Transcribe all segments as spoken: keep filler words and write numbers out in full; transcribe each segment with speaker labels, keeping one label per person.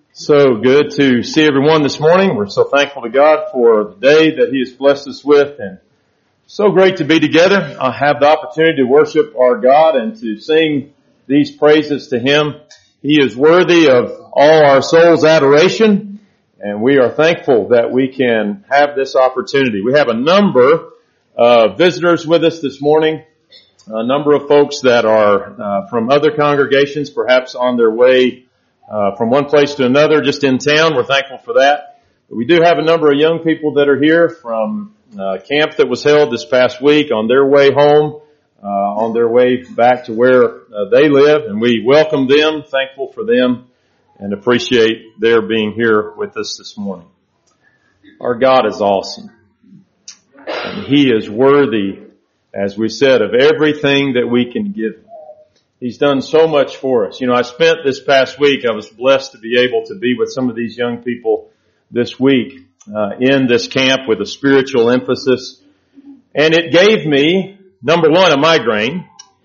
Speaker 1: So good to see everyone this morning. We're so thankful to God for the day that He has blessed us with, and so great to be together. I have the opportunity to worship our God and to sing these praises to Him. He is worthy of all our soul's adoration, and we are thankful that we can have this opportunity. We have a number of visitors with us this morning, a number of folks that are uh, from other congregations, perhaps on their way Uh, from one place to another, just in town. We're thankful for that. But we do have a number of young people that are here from uh, camp that was held this past week on their way home, uh, on their way back to where uh, they live, and we welcome them, thankful for them, and appreciate their being here with us this morning. Our God is awesome, and He is worthy, as we said, of everything that we can give Him. He's done so much for us. You know, I spent this past week, I was blessed to be able to be with some of these young people this week uh, in this camp with a spiritual emphasis. And it gave me, number one, a migraine.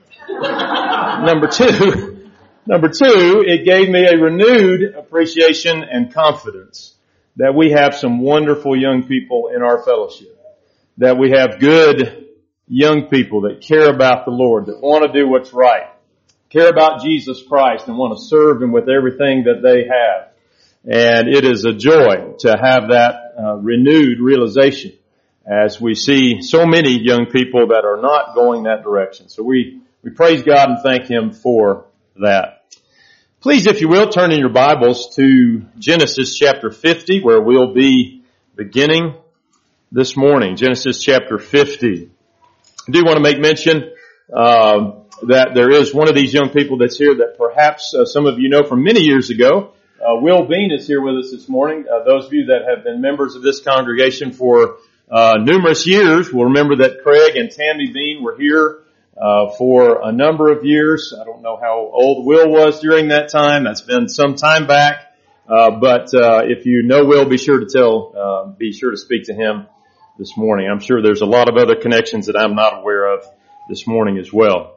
Speaker 1: number two, number two, it gave me a renewed appreciation and confidence that we have some wonderful young people in our fellowship, that we have good young people that care about the Lord, that want to do what's right, care about Jesus Christ, and want to serve Him with everything that they have. And it is a joy to have that uh, renewed realization as we see so many young people that are not going that direction. So we, we praise God and thank Him for that. Please, if you will, turn in your Bibles to Genesis chapter fifty, where we'll be beginning this morning. Genesis chapter fifty. I do want to make mention uh, that there is one of these young people that's here that perhaps uh, some of you know from many years ago. Uh, Will Bean is here with us this morning. Uh, those of you that have been members of this congregation for uh, numerous years will remember that Craig and Tammy Bean were here uh, for a number of years. I don't know how old Will was during that time. That's been some time back. Uh, but uh, if you know Will, be sure to tell, uh, be sure to speak to him this morning. I'm sure there's a lot of other connections that I'm not aware of this morning as well.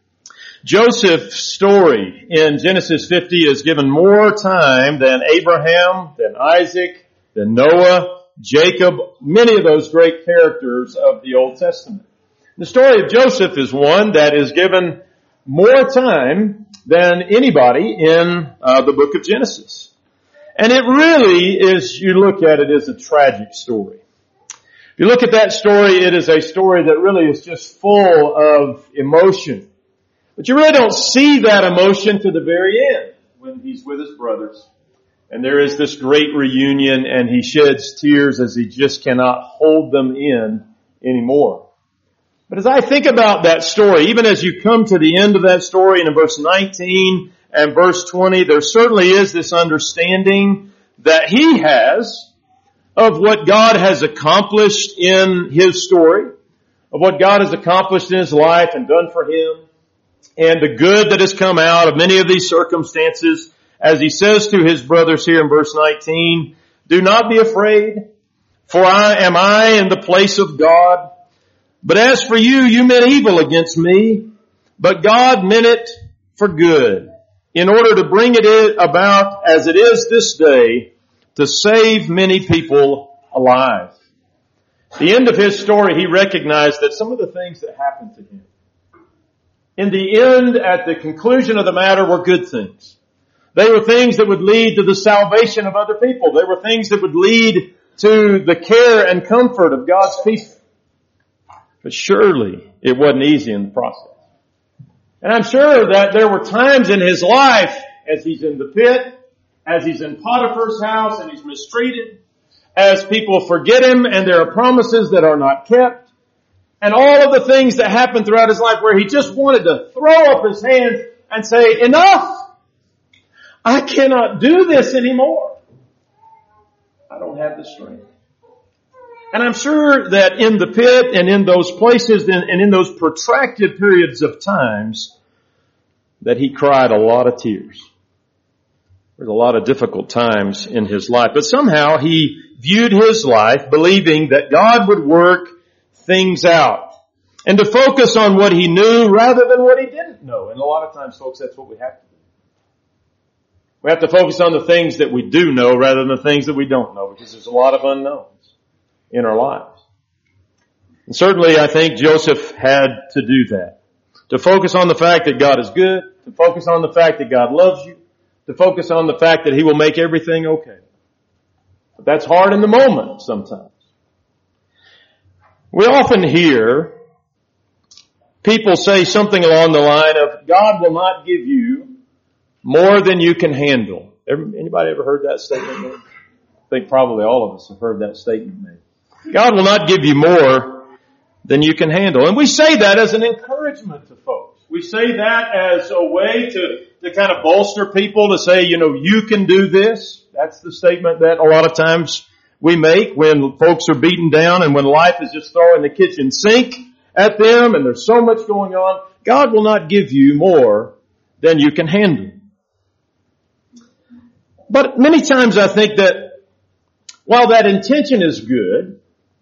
Speaker 1: Joseph's story in Genesis fifty is given more time than Abraham, than Isaac, than Noah, Jacob, many of those great characters of the Old Testament. The story of Joseph is one that is given more time than anybody in uh, the book of Genesis. And it really is, you look at it, is a tragic story. If you look at that story, it is a story that really is just full of emotion. But you really don't see that emotion to the very end when he's with his brothers. And there is this great reunion and he sheds tears as he just cannot hold them in anymore. But as I think about that story, even as you come to the end of that story and in verse nineteen and verse twenty, there certainly is this understanding that he has of what God has accomplished in his story, of what God has accomplished in his life and done for him, and the good that has come out of many of these circumstances. As he says to his brothers here in verse nineteen, do not be afraid, for I am I in the place of God. But as for you, you meant evil against me, but God meant it for good, in order to bring it about as it is this day, to save many people alive. At the end of his story, he recognized that some of the things that happened to him, in the end, at the conclusion of the matter, were good things. They were things that would lead to the salvation of other people. They were things that would lead to the care and comfort of God's people. But surely it wasn't easy in the process. And I'm sure that there were times in his life, as he's in the pit, as he's in Potiphar's house and he's mistreated, as people forget him and there are promises that are not kept, and all of the things that happened throughout his life where he just wanted to throw up his hands and say, enough! I cannot do this anymore. I don't have the strength. And I'm sure that in the pit and in those places and in those protracted periods of times that he cried a lot of tears. There's a lot of difficult times in his life. But somehow he viewed his life believing that God would work things out and to focus on what he knew rather than what he didn't know. And a lot of times, folks, that's what we have to do. We have to focus on the things that we do know rather than the things that we don't know, because there's a lot of unknowns in our lives. And certainly I think Joseph had to do that. To focus on the fact that God is good, to focus on the fact that God loves you, to focus on the fact that He will make everything okay. But that's hard in the moment sometimes. We often hear people say something along the line of, God will not give you more than you can handle. Anybody ever heard that statement made? I think probably all of us have heard that statement made. God will not give you more than you can handle. And we say that as an encouragement to folks. We say that as a way to, to kind of bolster people, to say, you know, you can do this. That's the statement that a lot of times we make when folks are beaten down and when life is just throwing the kitchen sink at them and there's so much going on. God will not give you more than you can handle. But many times I think that while that intention is good,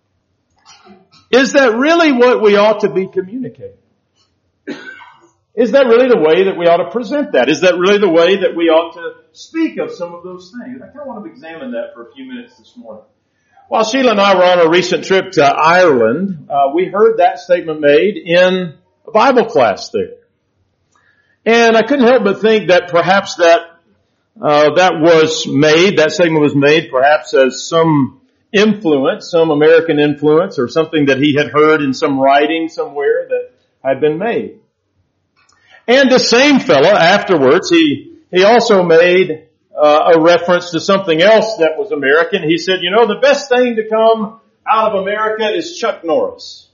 Speaker 1: is that really what we ought to be communicating? Is that really the way that we ought to present that? Is that really the way that we ought to speak of some of those things? I kind of want to examine that for a few minutes this morning. While Sheila and I were on a recent trip to Ireland, uh, we heard that statement made in a Bible class there. And I couldn't help but think that perhaps that uh, that was made, that statement was made perhaps as some influence, some American influence, or something that he had heard in some writing somewhere that had been made. And the same fellow, afterwards, he, he also made uh, a reference to something else that was American. He said, you know, the best thing to come out of America is Chuck Norris.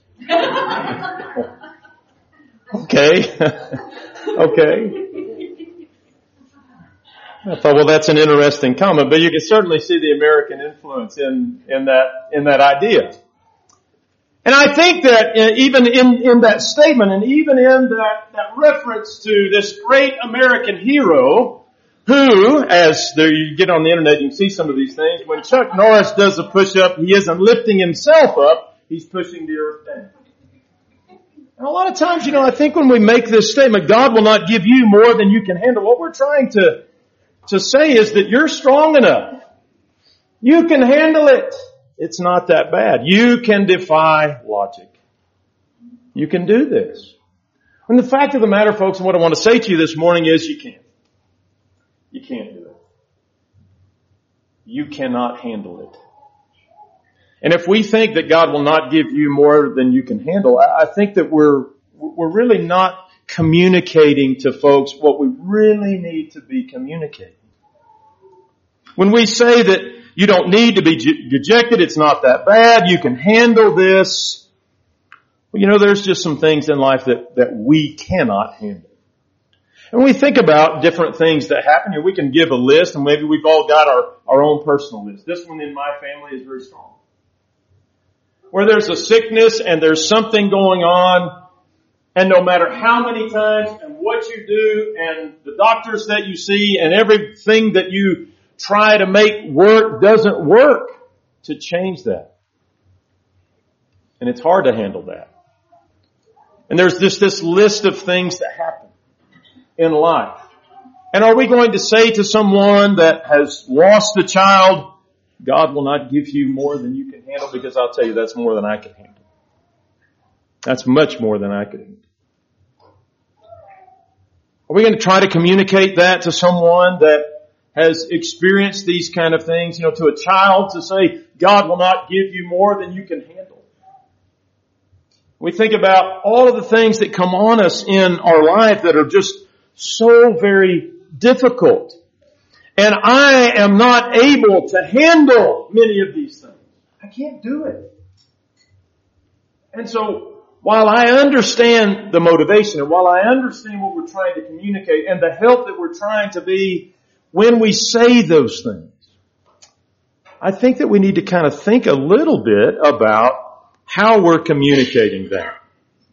Speaker 1: Okay. Okay. I thought, well, that's an interesting comment, but you can certainly see the American influence in, in that, in that idea. And I think that even in, in that statement and even in that, that reference to this great American hero who, as there you get on the internet, you can see some of these things, when Chuck Norris does a push-up, he isn't lifting himself up, he's pushing the earth down. And a lot of times, you know, I think when we make this statement, God will not give you more than you can handle, what we're trying to, to say is that you're strong enough. You can handle it. It's not that bad. You can defy logic. You can do this. And the fact of the matter, folks, and what I want to say to you this morning is you can't. You can't do it. You cannot handle it. And if we think that God will not give you more than you can handle, I think that we're, we're really not communicating to folks what we really need to be communicating. When we say that you don't need to be dejected, it's not that bad, you can handle this. Well, you know, there's just some things in life that, that we cannot handle. And when we think about different things that happen here, we can give a list, and maybe we've all got our, our own personal list. This one in my family is very strong. Where there's a sickness and there's something going on, and no matter how many times and what you do and the doctors that you see and everything that you try to make work doesn't work to change that. And it's hard to handle that. And there's just this list of things that happen in life. And are we going to say to someone that has lost a child, God will not give you more than you can handle? Because I'll tell you, that's more than I can handle. That's much more than I can handle. Are we going to try to communicate that to someone that has experienced these kind of things, you know, to a child, to say, God will not give you more than you can handle? We think about all of the things that come on us in our life that are just so very difficult. And I am not able to handle many of these things. I can't do it. And so, while I understand the motivation and while I understand what we're trying to communicate and the help that we're trying to be when we say those things, I think that we need to kind of think a little bit about how we're communicating that.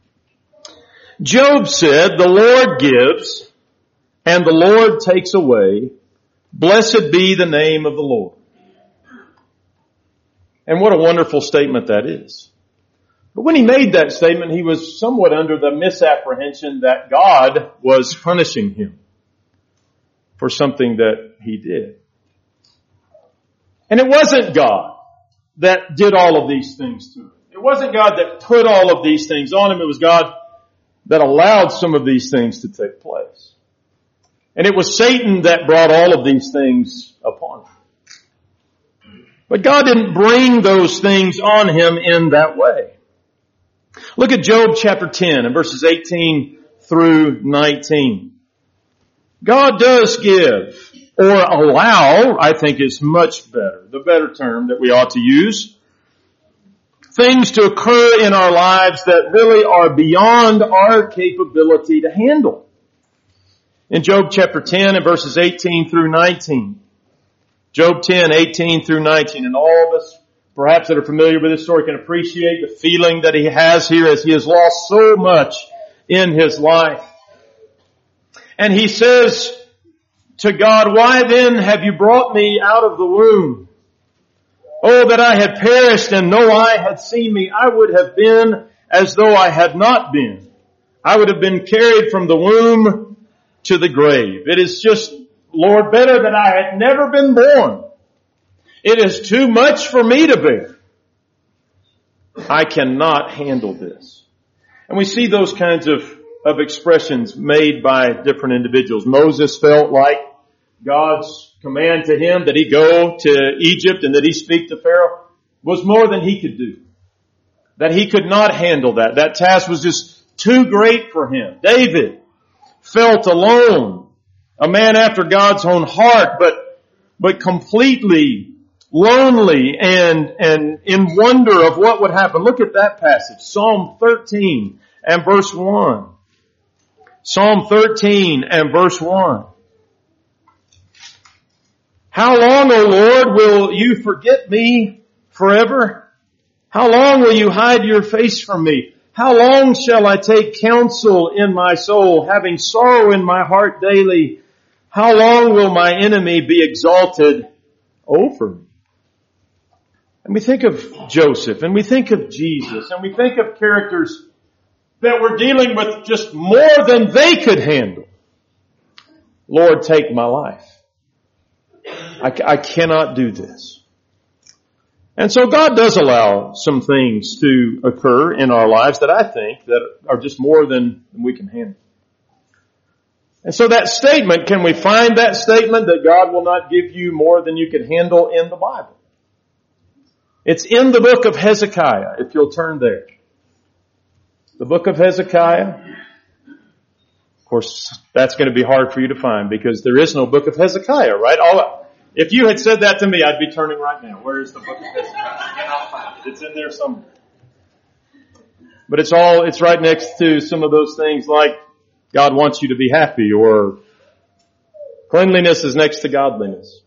Speaker 1: Job said, the Lord gives and the Lord takes away. Blessed be the name of the Lord. And what a wonderful statement that is. But when he made that statement, he was somewhat under the misapprehension that God was punishing him. for something that he did. And it wasn't God that did all of these things to him. It wasn't God that put all of these things on him. It was God that allowed some of these things to take place. And it was Satan that brought all of these things upon him. But God didn't bring those things on him in that way. Look at Job chapter ten and verses eighteen through nineteen. God does give, or allow, I think is much better, the better term that we ought to use, things to occur in our lives that really are beyond our capability to handle. In Job chapter ten and verses eighteen through nineteen. Job ten, eighteen through nineteen. And all of us, perhaps that are familiar with this story, can appreciate the feeling that he has here as he has lost so much in his life. And he says to God, "Why then have you brought me out of the womb? Oh, that I had perished and no eye had seen me. I would have been as though I had not been. I would have been carried from the womb to the grave. It is just, Lord, better that I had never been born. It is too much for me to bear. I cannot handle this." And we see those kinds of, of expressions made by different individuals. Moses felt like God's command to him that he go to Egypt and that he speak to Pharaoh was more than he could do. That he could not handle that. That task was just too great for him. David felt alone, a man after God's own heart, but, but completely lonely and, and in wonder of what would happen. Look at that passage. Psalm thirteen and verse one. Psalm thirteen and verse one. "How long, O Lord, will you forget me forever? How long will you hide your face from me? How long shall I take counsel in my soul, having sorrow in my heart daily? How long will my enemy be exalted over me?" And we think of Joseph, and we think of Jesus, and we think of characters that were dealing with just more than they could handle. Lord, take my life. I, I cannot do this. And so God does allow some things to occur in our lives that I think that are just more than we can handle. And so that statement, can we find that statement that God will not give you more than you can handle in the Bible? It's in the book of Hezekiah, if you'll turn there. The book of Hezekiah. Of course, that's going to be hard for you to find because there is no book of Hezekiah, right? All, if you had said that to me, I'd be turning right now. Where is the book of Hezekiah? I cannot find it. It's in there somewhere. But it's all, it's right next to some of those things like God wants you to be happy, or cleanliness is next to godliness.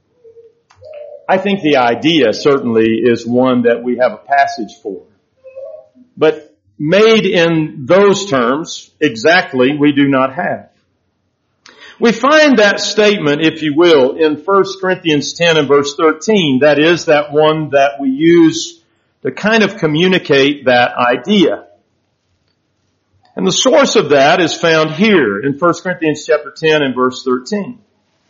Speaker 1: I think the idea certainly is one that we have a passage for. But made in those terms, exactly, we do not have. We find that statement, if you will, in First Corinthians ten and verse thirteen. That is that one that we use to kind of communicate that idea. And the source of that is found here in First Corinthians chapter ten and verse thirteen.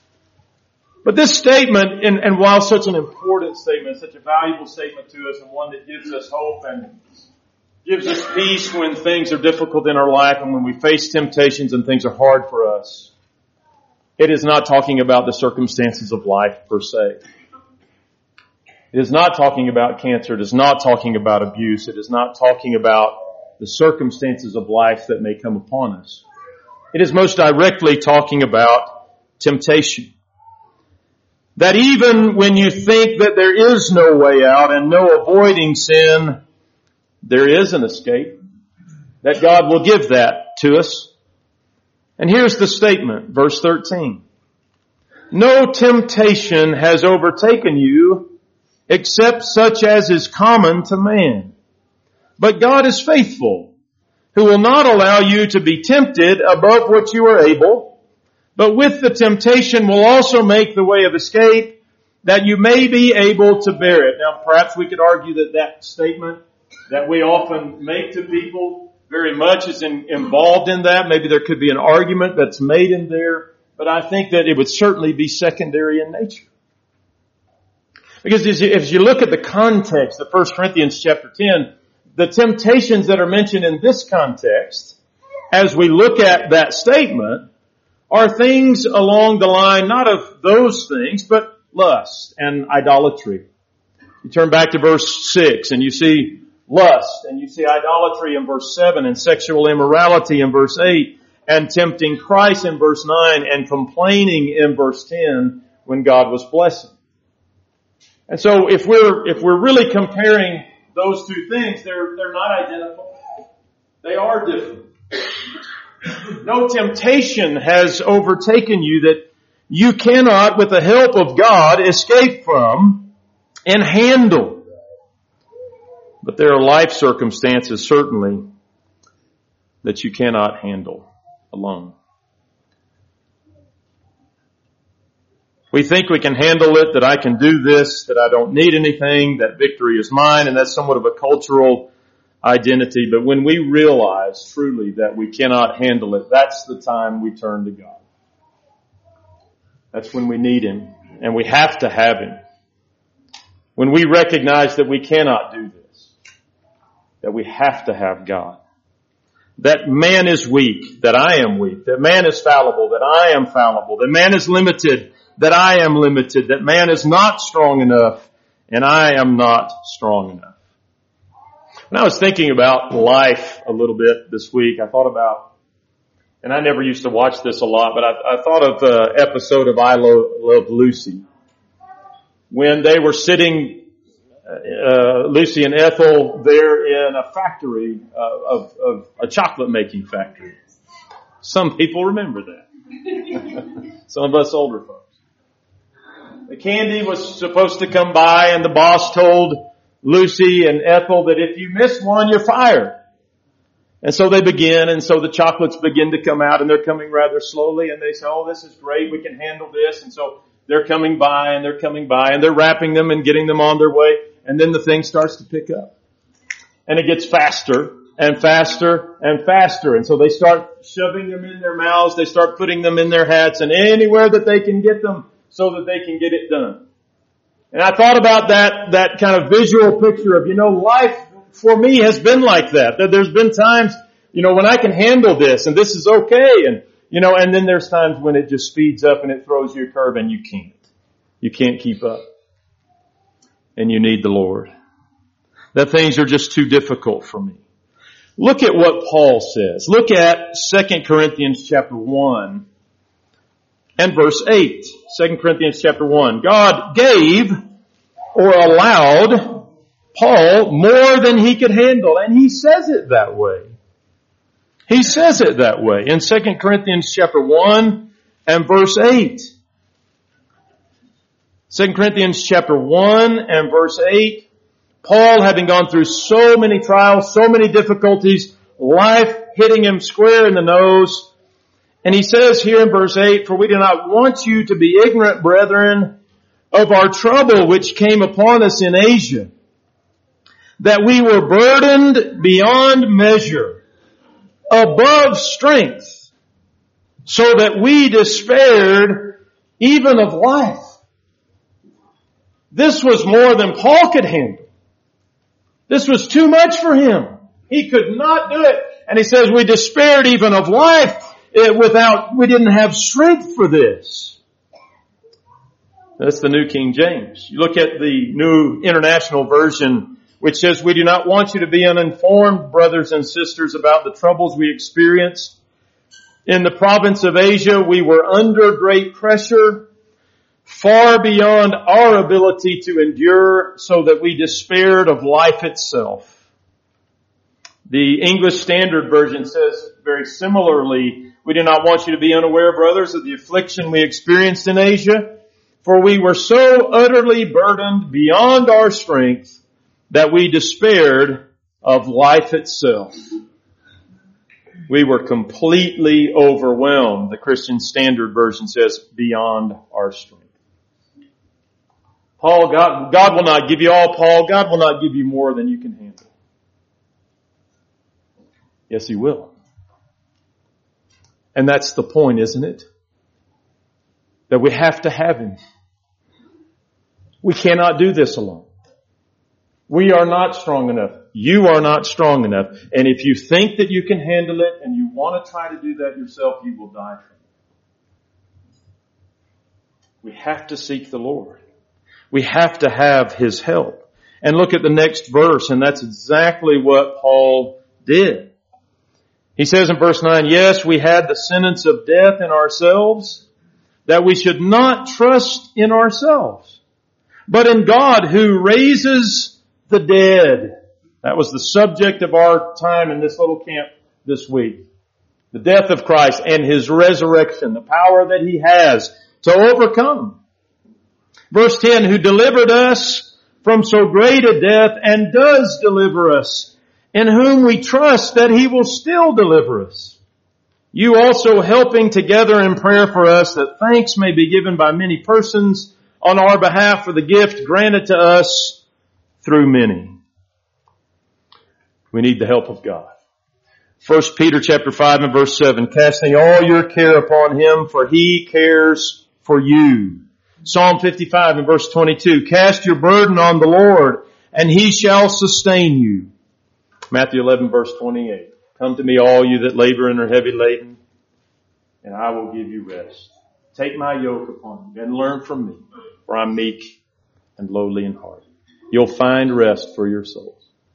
Speaker 1: But this statement, and, and while such an important statement, such a valuable statement to us, and one that gives us hope and gives us peace when things are difficult in our life and when we face temptations and things are hard for us, it is not talking about the circumstances of life per se. It is not talking about cancer. It is not talking about abuse. It is not talking about the circumstances of life that may come upon us. It is most directly talking about temptation. That even when you think that there is no way out and no avoiding sin, there is an escape. That God will give that to us. And here's the statement, verse thirteen. "No temptation has overtaken you except such as is common to man. But God is faithful, who will not allow you to be tempted above what you are able, but with the temptation will also make the way of escape, that you may be able to bear it." Now, perhaps we could argue that that statement that we often make to people very much is in, involved in that. Maybe there could be an argument that's made in there. but I think that it would certainly be secondary in nature. Because as you, as you look at the context of First Corinthians chapter ten, the temptations that are mentioned in this context, as we look at that statement, are things along the line not of those things, but lust and idolatry. You turn back to verse six and you see lust, and you see idolatry in verse seven, and sexual immorality in verse eight, and tempting Christ in verse nine, and complaining in verse ten when God was blessing. And so if we're, if we're really comparing those two things, they're, they're not identical. They are different. No temptation has overtaken you that you cannot, with the help of God, escape from and handle. But there are life circumstances, certainly, that you cannot handle alone. We think we can handle it, that I can do this, that I don't need anything, that victory is mine, and that's somewhat of a cultural identity. But when we realize truly that we cannot handle it, that's the time we turn to God. That's when we need Him, and we have to have Him. When we recognize that we cannot do this, that we have to have God. That man is weak, that I am weak. That man is fallible, that I am fallible. That man is limited, that I am limited. That man is not strong enough, and I am not strong enough. When I was thinking about life a little bit this week, I thought about, and I never used to watch this a lot, but I, I thought of the episode of I Love Lucy. When they were sitting, uh, Lucy and Ethel, there in a factory uh, of, of a chocolate making factory. Some people remember that. Some of us older folks. The candy was supposed to come by, and the boss told Lucy and Ethel that if you miss one, you're fired. And so they begin, and so the chocolates begin to come out, and they're coming rather slowly, and they say, oh, this is great, we can handle this. And so they're coming by, and they're coming by, and they're wrapping them and getting them on their way, and then the thing starts to pick up. And it gets faster and faster and faster. And so they start shoving them in their mouths, they start putting them in their hats, and anywhere that they can get them so that they can get it done. And I thought about that, that kind of visual picture of, you know, life for me has been like that. That there's been times, you know, when I can handle this and this is okay. And, you know, and then there's times when it just speeds up and it throws you a curve and you can't. You can't keep up. And you need the Lord. That things are just too difficult for me. Look at what Paul says. Look at Second Corinthians chapter one and verse eight. Second Corinthians chapter one. God gave or allowed Paul more than he could handle. And he says it that way. He says it that way in Second Corinthians chapter one and verse eight. Second Corinthians chapter one and verse eight. Paul, having gone through so many trials, so many difficulties, life hitting him square in the nose. And he says here in verse eight, for we do not want you to be ignorant, brethren, of our trouble which came upon us in Asia, that we were burdened beyond measure, above strength, so that we despaired even of life. This was more than Paul could handle. This was too much for him. He could not do it. And he says we despaired even of life without, we didn't have strength for this. That's the New King James. You look at the New International Version, which says, we do not want you to be uninformed, brothers and sisters, about the troubles we experienced. In the province of Asia, we were under great pressure, far beyond our ability to endure, so that we despaired of life itself. The English Standard Version says very similarly, we do not want you to be unaware, brothers, of the affliction we experienced in Asia, for we were so utterly burdened beyond our strength that we despaired of life itself. We were completely overwhelmed. The Christian Standard Version says, beyond our strength. Paul, God, God will not give you all, Paul. God will not give you more than you can handle. Yes, He will. And that's the point, isn't it? that we have to have Him. We cannot do this alone. We are not strong enough. You are not strong enough. And if you think that you can handle it and you want to try to do that yourself, you will die from it. We have to seek the Lord. We have to have His help. And look at the next verse, and that's exactly what Paul did. He says in verse nine, yes, we had the sentence of death in ourselves, that we should not trust in ourselves, but in God who raises the dead. That was the subject of our time in this little camp this week. The death of Christ and His resurrection, the power that He has to overcome. Verse ten, who delivered us from so great a death and does deliver us, in whom we trust that He will still deliver us. You also helping together in prayer for us, that thanks may be given by many persons on our behalf for the gift granted to us through many. We need the help of God. First Peter chapter five and verse seven, casting all your care upon Him, for He cares for you. Psalm fifty-five and verse twenty-two, cast your burden on the Lord, and He shall sustain you. Matthew eleven verse twenty-eight, come to me all you that labor and are heavy laden, and I will give you rest. Take my yoke upon you and learn from me, for I'm meek and lowly in heart. You'll find rest for your souls.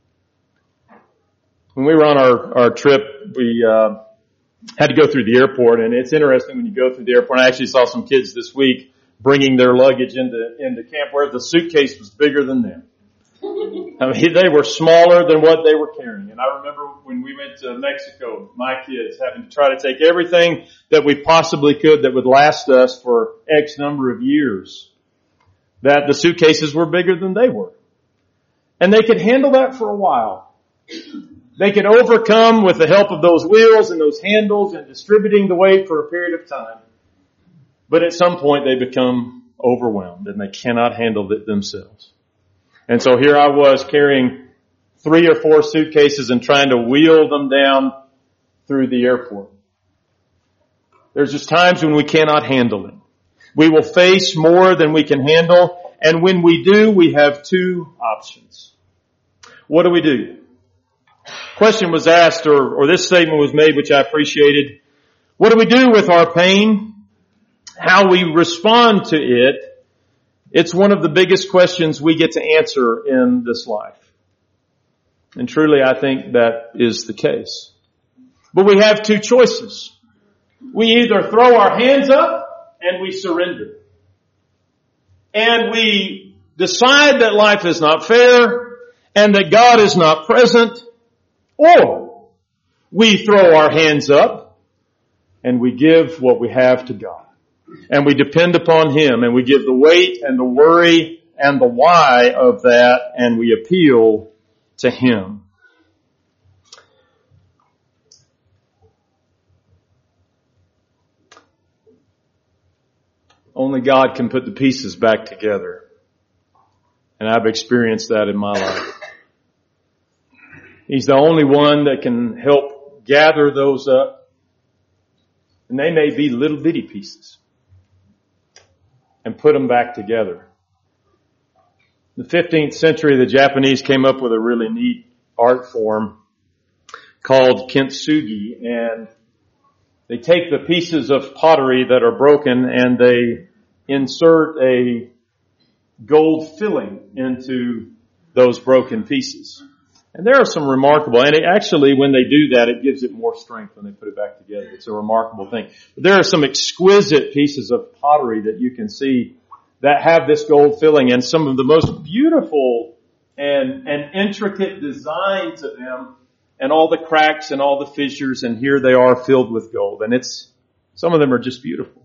Speaker 1: When we were on our, our trip, we uh, had to go through the airport, and it's interesting when you go through the airport. I actually saw some kids this week bringing their luggage into into camp where the suitcase was bigger than them. I mean, they were smaller than what they were carrying. And I remember when we went to Mexico, my kids having to try to take everything that we possibly could that would last us for X number of years, that the suitcases were bigger than they were. And they could handle that for a while. They could overcome with the help of those wheels and those handles and distributing the weight for a period of time. But at some point they become overwhelmed and they cannot handle it themselves. And so here I was carrying three or four suitcases and trying to wheel them down through the airport. There's just times when we cannot handle it. We will face more than we can handle. And when we do, we have two options. What do we do? Question was asked, or, or this statement was made, which I appreciated. What do we do with our pain? How we respond to it? It's one of the biggest questions we get to answer in this life. And truly, I think that is the case. But we have two choices. We either throw our hands up and we surrender. And we decide that life is not fair and that God is not present. Or we throw our hands up and we give what we have to God. And we depend upon Him and we give the weight and the worry and the why of that and we appeal to Him. Only God can put the pieces back together. And I've experienced that in my life. He's the only one that can help gather those up. And they may be little bitty pieces. And put them back together. In the fifteenth century, the Japanese came up with a really neat art form called kintsugi. And they take the pieces of pottery that are broken and they insert a gold filling into those broken pieces. And there are some remarkable, and it actually, when they do that, it gives it more strength when they put it back together. It's a remarkable thing. But there are some exquisite pieces of pottery that you can see that have this gold filling, and some of the most beautiful and, and intricate designs of them, and all the cracks and all the fissures, and here they are filled with gold. And it's, some of them are just beautiful.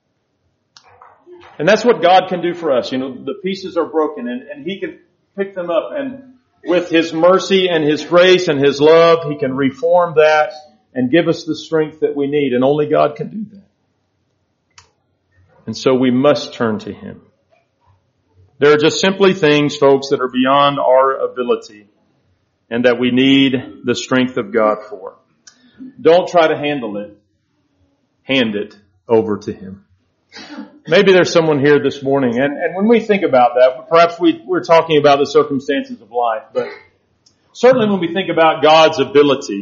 Speaker 1: And that's what God can do for us. You know, the pieces are broken, and, and He can pick them up, and with His mercy and His grace and His love, He can reform that and give us the strength that we need. And only God can do that. And so we must turn to Him. There are just simply things, folks, that are beyond our ability and that we need the strength of God for. Don't try to handle it. Hand it over to Him. Maybe there's someone here this morning, and, and when we think about that, perhaps we, we're talking about the circumstances of life, but certainly when we think about God's ability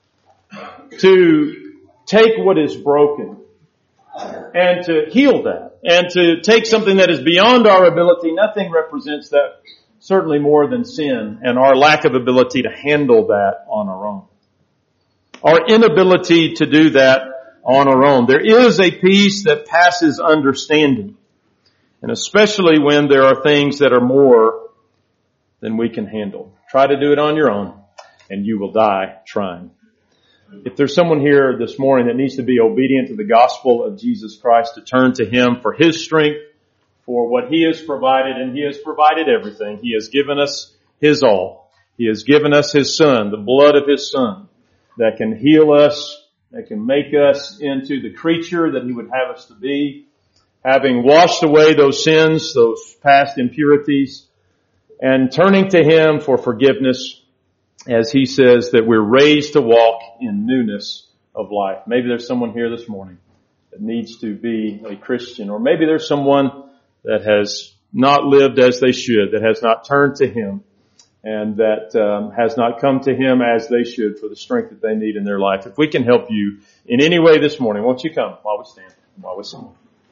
Speaker 1: to take what is broken and to heal that, and to take something that is beyond our ability, nothing represents that certainly more than sin and our lack of ability to handle that on our own. Our inability to do that on our own. There is a peace that passes understanding, and especially when there are things that are more than we can handle. Try to do it on your own, and you will die trying. If there's someone here this morning that needs to be obedient to the gospel of Jesus Christ, to turn to Him for His strength, for what He has provided, and He has provided everything. He has given us His all. He has given us His Son, the blood of His Son, that can heal us, that can make us into the creature that He would have us to be, having washed away those sins, those past impurities, and turning to Him for forgiveness, as He says that we're raised to walk in newness of life. Maybe there's someone here this morning that needs to be a Christian, or maybe there's someone that has not lived as they should, that has not turned to Him, and that um, has not come to Him as they should for the strength that they need in their life. If we can help you in any way this morning, won't you come while we stand, while we sing.